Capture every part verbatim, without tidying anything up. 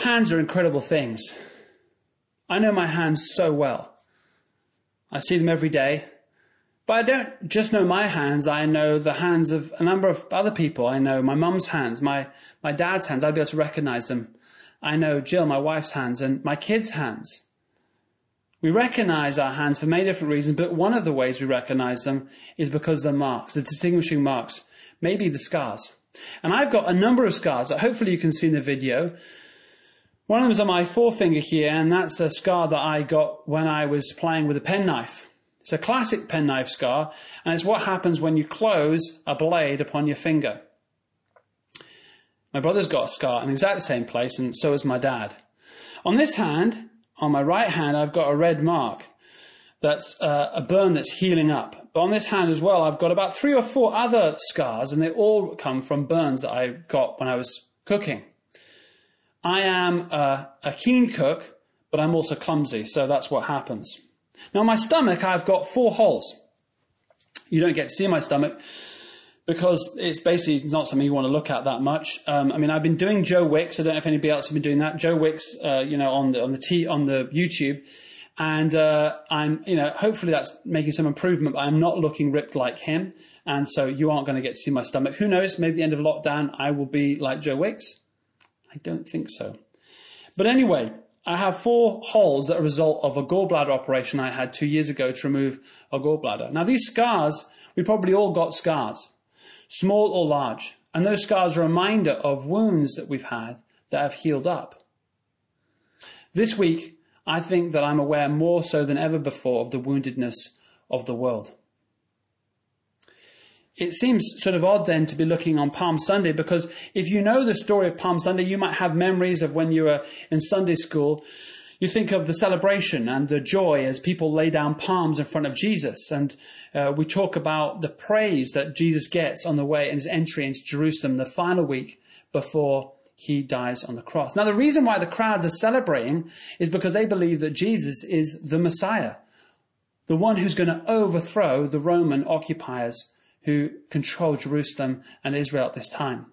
Hands are incredible things. I know my hands so well. I see them every day. But I don't just know my hands. I know the hands of a number of other people. I know my mum's hands, my, my dad's hands. I'll be able to recognize them. I know Jill, my wife's hands, and my kids' hands. We recognize our hands for many different reasons, but one of the ways we recognize them is because they're marks, the distinguishing marks, maybe the scars. And I've got a number of scars that hopefully you can see in the video. One of them is on my forefinger here, and that's a scar that I got when I was playing with a penknife. It's a classic penknife scar, and it's what happens when you close a blade upon your finger. My brother's got a scar in exactly the same place, and so has my dad. On this hand, on my right hand, I've got a red mark. That's uh, a burn that's healing up. But on this hand as well, I've got about three or four other scars, and they all come from burns that I got when I was cooking. I am a, a keen cook, but I'm also clumsy, so that's what happens. Now, on my stomach, I've got four holes. You don't get to see my stomach because it's basically not something you want to look at that much. Um, I mean, I've been doing Joe Wicks. I don't know if anybody else has been doing that. Joe Wicks, uh, you know, on the on the T on the YouTube, and uh, I'm, you know, hopefully that's making some improvement. But I'm not looking ripped like him, and so you aren't going to get to see my stomach. Who knows? Maybe at the end of lockdown, I will be like Joe Wicks. I don't think so. But anyway, I have four holes that are a result of a gallbladder operation I had two years ago to remove a gallbladder. Now, these scars, we probably all got scars, small or large. And those scars are a reminder of wounds that we've had that have healed up. This week, I think that I'm aware more so than ever before of the woundedness of the world. It seems sort of odd then to be looking on Palm Sunday, because if you know the story of Palm Sunday, you might have memories of when you were in Sunday school. You think of the celebration and the joy as people lay down palms in front of Jesus. And uh, we talk about the praise that Jesus gets on the way in his entry into Jerusalem the final week before he dies on the cross. Now, the reason why the crowds are celebrating is because they believe that Jesus is the Messiah, the one who's going to overthrow the Roman occupiers who control Jerusalem and Israel at this time.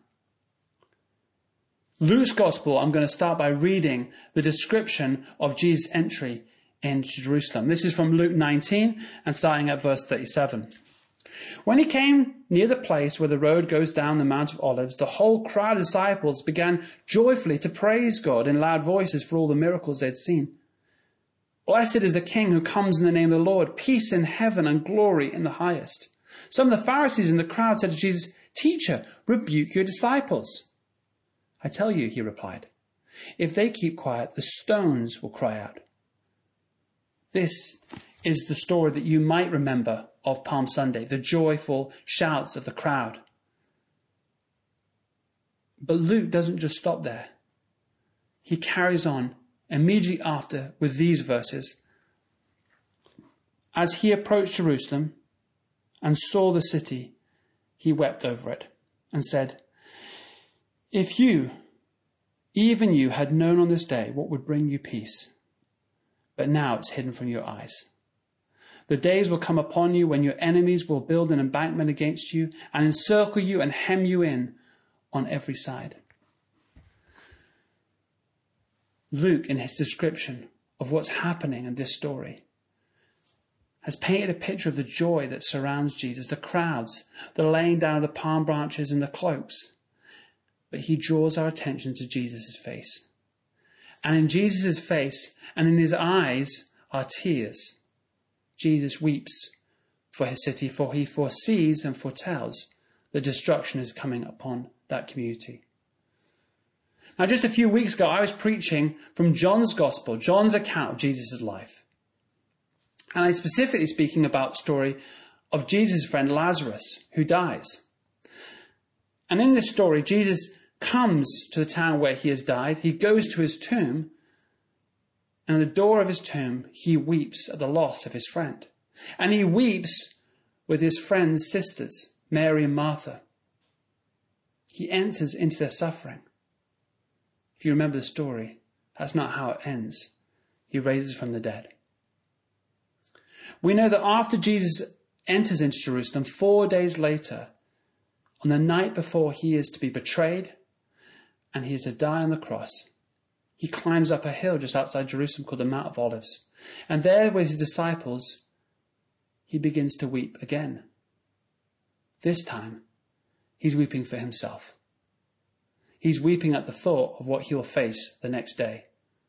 Luke's Gospel, I'm going to start by reading the description of Jesus' entry into Jerusalem. This is from Luke nineteen and starting at verse thirty-seven. When he came near the place where the road goes down the Mount of Olives, the whole crowd of disciples began joyfully to praise God in loud voices for all the miracles they had seen. Blessed is the King who comes in the name of the Lord, peace in heaven and glory in the highest. Some of the Pharisees in the crowd said to Jesus, Teacher, rebuke your disciples. I tell you, he replied, if they keep quiet, the stones will cry out. This is the story that you might remember of Palm Sunday, the joyful shouts of the crowd. But Luke doesn't just stop there. He carries on immediately after with these verses. As he approached Jerusalem and saw the city, he wept over it and said, If you, even you, had known on this day what would bring you peace, but now it's hidden from your eyes. The days will come upon you when your enemies will build an embankment against you and encircle you and hem you in on every side. Luke, in his description of what's happening in this story, has painted a picture of the joy that surrounds Jesus, the crowds, the laying down of the palm branches and the cloaks. But he draws our attention to Jesus' face. And in Jesus' face and in his eyes are tears. Jesus weeps for his city, for he foresees and foretells that destruction is coming upon that community. Now, just a few weeks ago, I was preaching from John's Gospel, John's account of Jesus' life. And I'm specifically speaking about the story of Jesus' friend Lazarus, who dies. And in this story, Jesus comes to the town where he has died. He goes to his tomb, and at the door of his tomb, he weeps at the loss of his friend. And he weeps with his friend's sisters, Mary and Martha. He enters into their suffering. If you remember the story, that's not how it ends. He raises from the dead. We know that after Jesus enters into Jerusalem, four days later, on the night before he is to be betrayed and he is to die on the cross, he climbs up a hill just outside Jerusalem called the Mount of Olives. And there with his disciples, he begins to weep again. This time, he's weeping for himself. He's weeping at the thought of what he'll face the next day.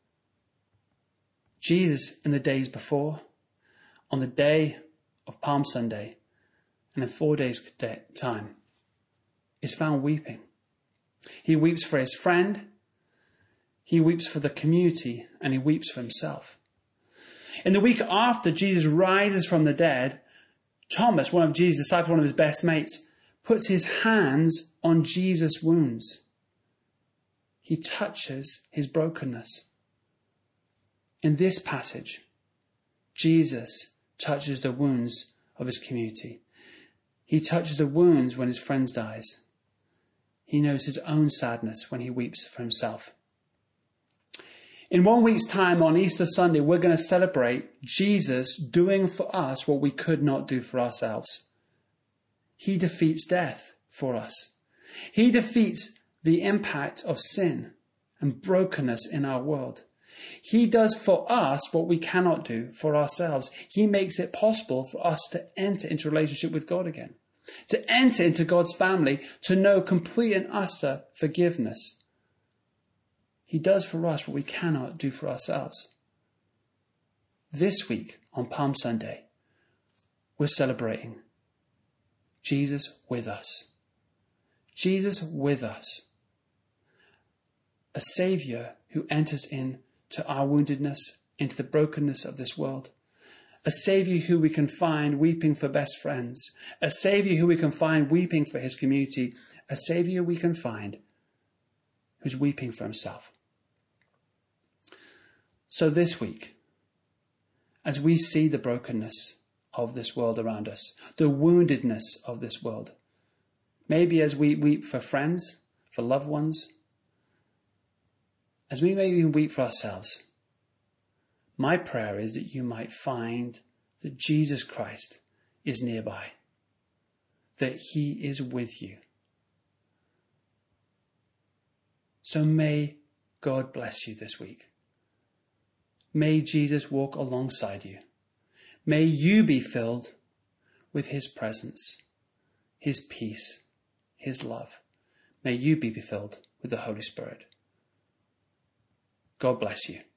Jesus, in the days before, on the day of Palm Sunday, and in four days' time, is found weeping. He weeps for his friend, he weeps for the community, and he weeps for himself. In the week after Jesus rises from the dead, Thomas, one of Jesus' disciples, one of his best mates, puts his hands on Jesus' wounds. He touches his brokenness. In this passage, Jesus touches the wounds of his community. He touches the wounds when his friend dies. He knows his own sadness when he weeps for himself. In one week's time, on Easter Sunday, we're going to celebrate Jesus doing for us what we could not do for ourselves. He defeats death for us. He defeats the impact of sin and brokenness in our world. He does for us what we cannot do for ourselves. He makes it possible for us to enter into a relationship with God again, to enter into God's family, to know complete and utter forgiveness. He does for us what we cannot do for ourselves. This week, on Palm Sunday, we're celebrating Jesus with us. Jesus with us. A Saviour who enters into our woundedness, into the brokenness of this world. A Saviour who we can find weeping for best friends. A Saviour who we can find weeping for his community. A Saviour we can find who's weeping for himself. So this week, as we see the brokenness of this world around us, the woundedness of this world, maybe as we weep for friends, for loved ones, as we maybe weep for ourselves, my prayer is that you might find that Jesus Christ is nearby, that he is with you. So may God bless you this week. May Jesus walk alongside you. May you be filled with his presence, his peace, his love. May you be filled with the Holy Spirit. God bless you.